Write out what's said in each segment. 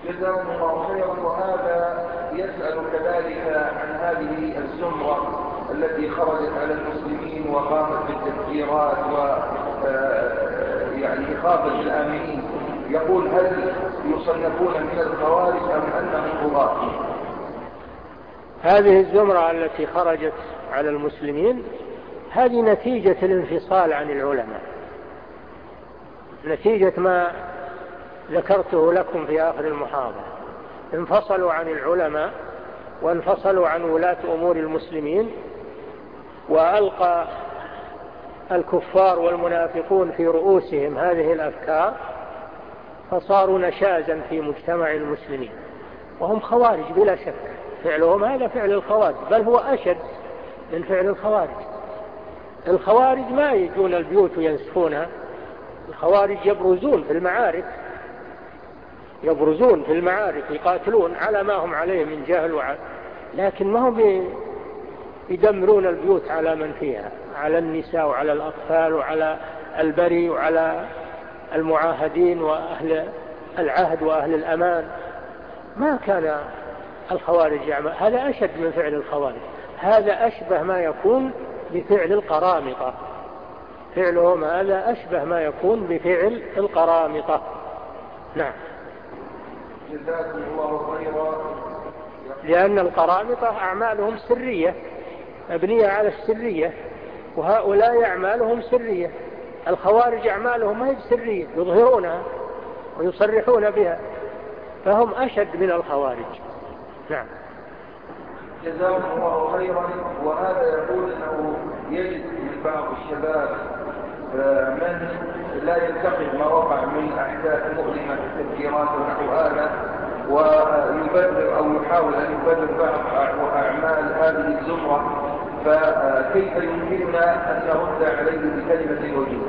جزاهم الله خيرا. وهذا يسأل كذلك عن هذه الزمرة التي خرجت على المسلمين وقامت بالتفجيرات يعني إخافة الآمنين. يقول: هل يصنفون من الخوارج أم أنهم طغاة؟ هذه الزمرة التي خرجت على المسلمين هذه نتيجة الانفصال عن العلماء، نتيجة ما ذكرته لكم في آخر المحاضرة. انفصلوا عن العلماء وانفصلوا عن ولاة أمور المسلمين، وألقى الكفار والمنافقون في رؤوسهم هذه الأفكار، فصاروا نشازا في مجتمع المسلمين، وهم خوارج بلا شك. فعلهم هذا فعل الخوارج، بل هو أشد من فعل الخوارج. الخوارج ما يجون البيوت وينسفونها، الخوارج يبرزون في المعارك، يبرزون في المعارك يقاتلون على ما هم عليه من جهل لكن ما هم يدمرون البيوت على من فيها، على النساء وعلى الأطفال وعلى البري وعلى المعاهدين وأهل العهد وأهل الأمان. ما كان الخوارج يعمل هذا، أشد من فعل الخوارج. هذا أشبه ما يكون بفعل القرامطة، فعلهم هذا أشبه ما يكون بفعل القرامطة. نعم. جزاكم الله خيرا. لأن القرامطة أعمالهم سرية، مبنية على السرية، وهؤلاء أعمالهم سرية. الخوارج أعمالهم ما هي سرية، يظهرونها ويصرحون بها، فهم أشد من الخوارج. نعم. جزاكم الله خيرا. وهذا يقول أنه يجد من بعض الشباب من لا ينتقد ما وقع من أحداث مؤلمة في التفجيرات ونحو هذا، ويبرر أو يحاول أن يبرر بعض أعمال هذه الزمرة، فكيف يمكننا أن نرد عليه بكلمة الوجود؟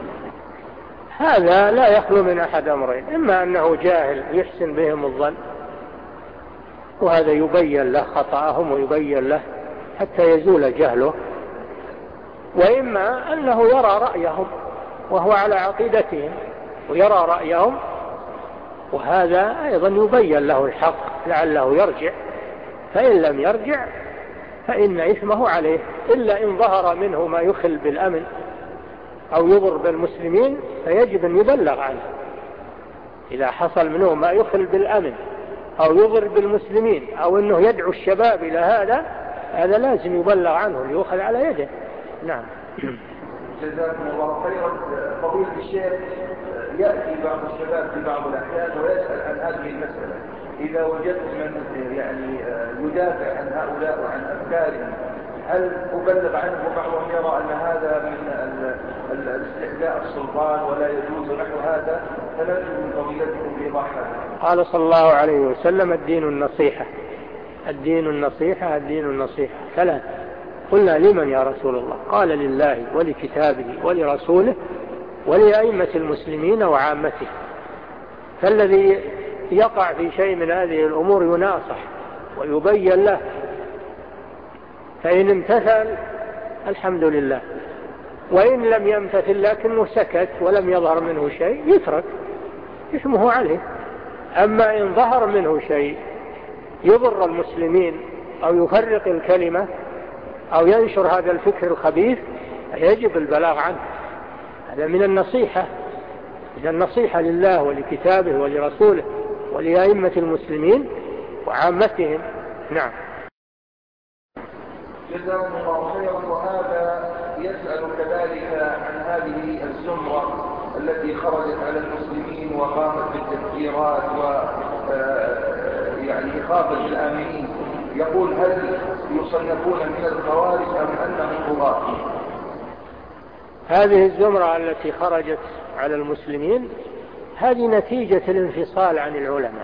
هذا لا يخلو من أحد أمرين: إما أنه جاهل يحسن بهم الظن، وهذا يبين له خطأهم ويبين له حتى يزول جهله، وإما أنه يرى رأيهم وهو على عقيدتهم ويرى رأيهم، وهذا أيضا يبين له الحق لعله يرجع، فإن لم يرجع فإن إثمه عليه، إلا إن ظهر منه ما يخل بالأمن أو يضر بالمسلمين فيجب أن يبلغ عنه. إذا حصل منه ما يخل بالأمن أو يضر بالمسلمين أو أنه يدعو الشباب إلى هذا لازم يبلغ عنه ليؤخذ على يده. نعم. جزاكم الله خيرا. فضيلة الشيخ، يأتي بعض الشباب في بعض الأحيان ويسأل عن هذه المسألة: إذا وجدت من يعني يدافع عن هؤلاء وعن أفكارهم، هل أبلغ عنه؟ بعضهم يرى أن هذا من الاستحداء السلطان ولا يجوز نحو هذا، فنرجو من فضيلتكم بإيضاح هذا. قال صلى الله عليه وسلم: الدين النصيحة، الدين النصيحة، الدين النصيحة. ثلاث. قلنا: لمن يا رسول الله؟ قال: لله ولكتابه ولرسوله ولأئمة المسلمين وعامته. فالذي يقع في شيء من هذه الأمور يناصح ويبين له، فإن امتثل الحمد لله، وإن لم يمتثل لكنه سكت ولم يظهر منه شيء يترك، اسمه عليه. أما إن ظهر منه شيء يضر المسلمين أو يفرق الكلمة أو ينشر هذا الفكر الخبيث يجب البلاغ عنه. هذا من النصيحة، من النصيحة لله ولكتابه ولرسوله ولأئمة المسلمين وعامتهم. نعم. جزاهم الله خيرا. وهذا يسأل كذلك عن هذه الزمرة التي خرجت على المسلمين وقامت بالتفجيرات يعني إخافة الآمنين. يقول: هل يصنفون من الخوارج أم أنهم طغاة؟ هذه الزمرة التي خرجت على المسلمين هذه نتيجة الانفصال عن العلماء،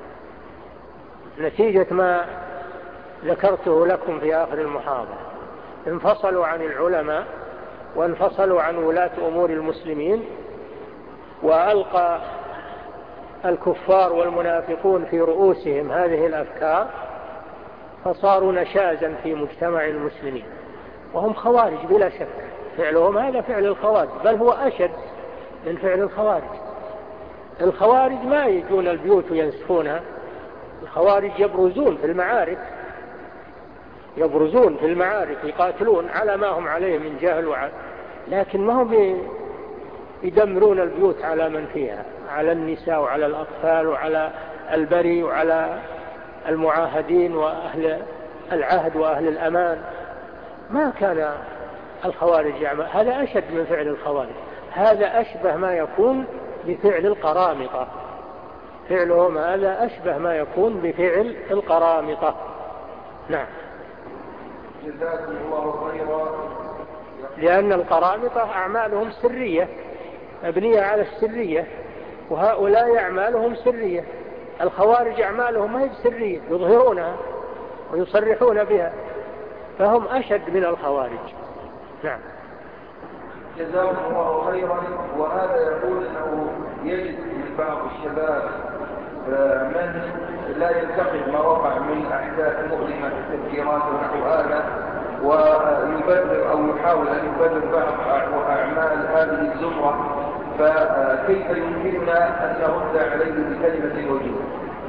نتيجة ما ذكرته لكم في آخر المحاضرة. انفصلوا عن العلماء وانفصلوا عن ولاة أمور المسلمين، وألقى الكفار والمنافقون في رؤوسهم هذه الأفكار، فصاروا نشازا في مجتمع المسلمين، وهم خوارج بلا شك. فعلهم هذا فعل الخوارج، بل هو أشد من فعل الخوارج. الخوارج ما يجون البيوت وينسفونها، الخوارج يبرزون في المعارك، يبرزون في المعارك يقاتلون على ما هم عليه من جهل لكن ما هم يدمرون البيوت على من فيها، على النساء وعلى الأطفال وعلى البري وعلى المعاهدين وأهل العهد وأهل الأمان. ما كان الخوارج يعمل هذا، أشد من فعل الخوارج، هذا أشبه ما يكون بفعل القرامطة، فعلهم هذا أشبه ما يكون بفعل القرامطة. نعم. جزاكم الله خيرا. لأن القرامطة أعمالهم سرية، مبنية على السرية، وهؤلاء أعمالهم سرية. الخوارج أعمالهم ما هي سرية، يظهرونها ويصرحون بها، فهم أشد من الخوارج. نعم. جزاكم الله خيرا. وهذا يقول أنه يجد من بعض الشباب من لا يلتقط ما وقع من أحداث مؤلمة في التفجيرات ونحو هذا، ويبرر أو يحاول أن يبرر بعض أعمال هذه الزمرة، فكيف يمكننا أن نرد عليه بكلمة الوجود؟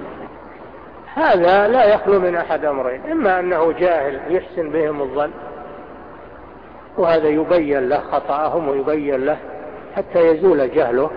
هذا لا يخلو من أحد أمرين، إما أنه جاهل يحسن بهم الظن وهذا يبين له خطأهم ويبين له حتى يزول جهله،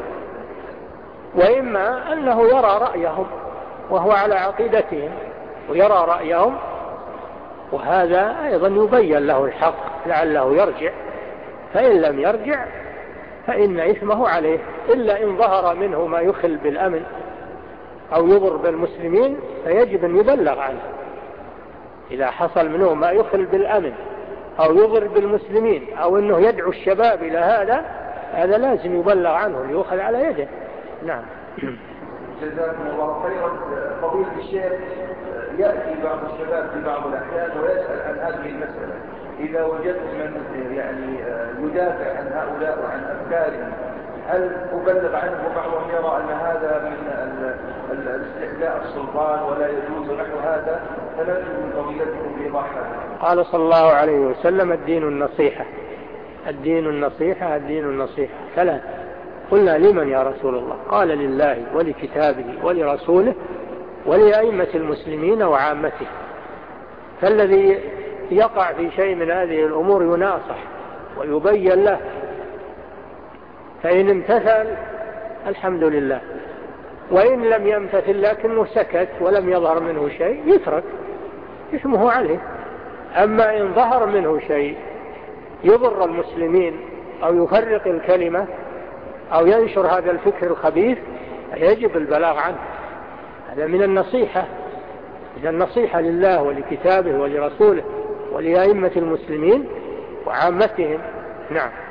وإما أنه يرى رأيهم وهو على عقيدتهم ويرى رأيهم، وهذا أيضا يبين له الحق لعله يرجع، فإن لم يرجع فإن إثمه عليه، إلا إن ظهر منه ما يخل بالأمن أو يضر بالمسلمين فيجب أن يبلغ عنه. إذا حصل منه ما يخل بالأمن أو يضر بالمسلمين أو أنه يدعو الشباب إلى هذا لازم يبلغ عنه ليؤخذ على يده. نعم. جزاكم الله خيرا. فضيلة الشيخ، يأتي بعض الشباب في بعض الأحيان ويسأل عن هذه المسألة، إذا وجدت من يعني يدافع عن هؤلاء وعن أفكارهم، هل أبلغ عنه؟ وبعضهم يرى أن هذا من الاستحلاء السلطان ولا يجوز نحو هذا، فنرجو من فضيلتكم بإيضاح هذا. قال صلى الله عليه وسلم: الدين النصيحة، الدين النصيحة، الدين النصيحة. ثلاث. قلنا: لمن يا رسول الله؟ قال: لله ولكتابه ولرسوله ولأئمة المسلمين وعامته. فالذي يقع في شيء من هذه الأمور يناصح ويبين له، فإن امتثل الحمد لله، وإن لم يمتثل لكنه سكت ولم يظهر منه شيء يترك، اسمه عليه. أما إن ظهر منه شيء يضر المسلمين أو يفرق الكلمة أو ينشر هذا الفكر الخبيث يجب البلاغ عنه. هذا من النصيحة، من النصيحة لله ولكتابه ولرسوله ولأئمة المسلمين وعامتهم. نعم.